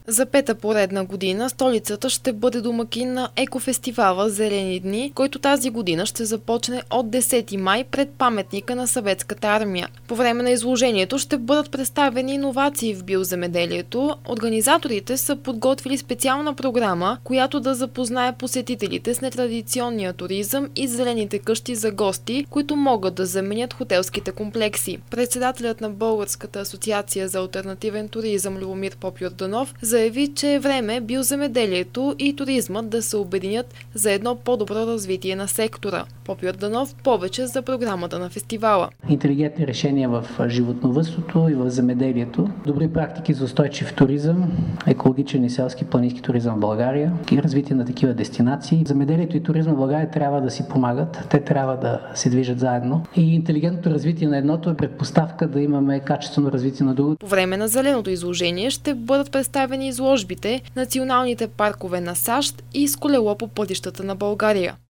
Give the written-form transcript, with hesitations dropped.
За пета поредна година столицата ще бъде домакин на екофестивала Зелени дни, който тази година ще започне от 10 май пред паметника на Съветската армия. По време на изложението ще бъдат представени иновации в биоземеделието. Организаторите са подготвили специална програма, която да запознае посетителите с нетрадиционния туризъм и зелените къщи за гости, които могат да заменят хотелските комплекси. Председателят на Българската асоциация за алтернативен туризъм Любомир Попйорданов заяви, че е време биоземеделието и туризмът да се обединят за едно по-добро развитие на сектора. Попйорданов повече за програмата на фестивала. Интелигентни решения в животновъдството и в земеделието, добри практики за устойчив туризъм, екологичен и селски планински туризъм в България и развитие на такива дестинации. Земеделието и туризма в България трябва да си помагат, те трябва да се движат заедно и интелигентното развитие на едното е предпоставка да имаме качествено развитие на другото. По време на зеленото изложение ще бъдат представени изложбите, националните паркове на САЩ и с колело по пътищата на България.